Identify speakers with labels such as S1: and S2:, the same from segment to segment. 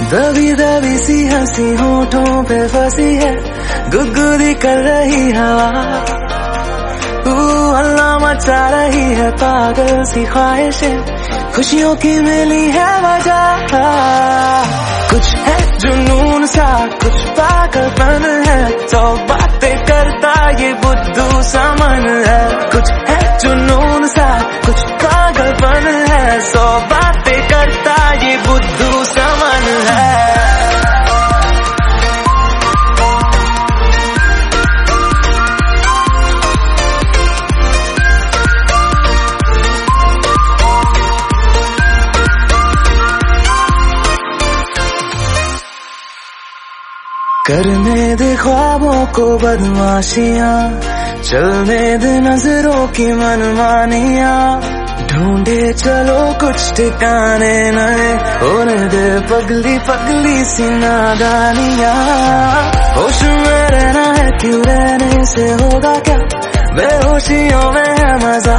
S1: दबी दबी सी हंसी होठों पे फंसी है, गुदगुदी कर रही हवा, हल्ला मचा रही है पागल सी ख्वाहिशें, खुशियों की मिली है वजह। कुछ है जुनून सा, कुछ पागलपन है, 100 बातें करता ये बुद्धू सा मन है। कुछ है जुनून सा, कुछ पागलपन है, 100 बातें करता ये बुद्धू सा मन है। करने दे ख्वाबों को बदमाशियां, चलने दे नजरों की मनमानियां, ढूंढे चलो कुछ ठिकाने नए, होने दे पगली पगली सी नादानियां। होश में रहना है क्यों, रहने से होगा क्या, बेहोशियों में है मजा,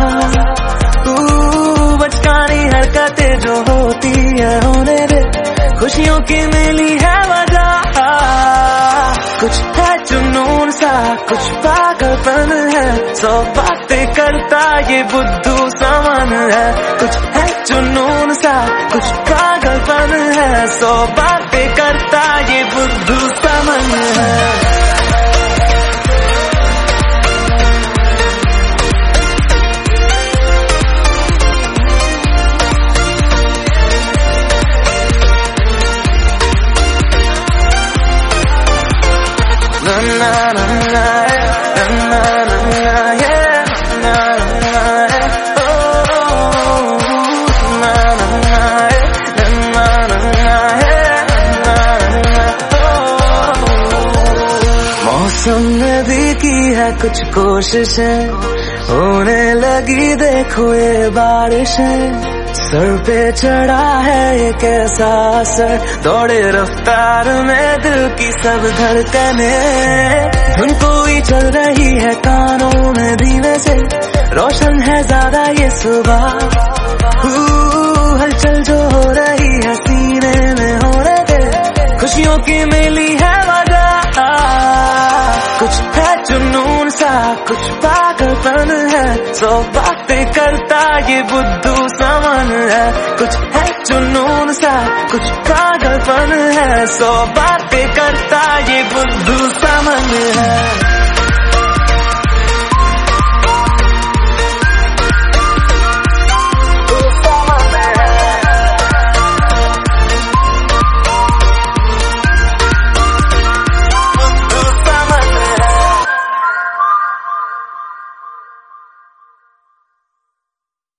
S1: बचकानी हरकतें जो होती है होने दे, खुशियों की मिली है वजह। कुछ है जुनून सा, कुछ पागलपन है, 100 बातें करता ये बुद्धू सा मन है। कुछ है जुनून सा, कुछ पागलपन है, 100 बातें करता ये बुद्धू सा मन है। मौसम ने भी की है कुछ कोशिशें, होने लगी देखो ये बारिशें, सर पे चढ़ा है ये कैसा असर, दौड़े रफ्तार में दिल की सब धड़कने, धुन कोई चल रही है कानों में धीमे से, रोशन है ज्यादा ये सुबह, हलचल जो हो रही है सीने में होने दे, खुशियों की मिली है वजह। कुछ है जुनून सा, कुछ पागलपन है, 100 बातें करता ये बुद्धू सा मन है। कुछ है जुनून सा, कुछ पागलपन है, 100 बातें करता ये बुद्धू सा मन है।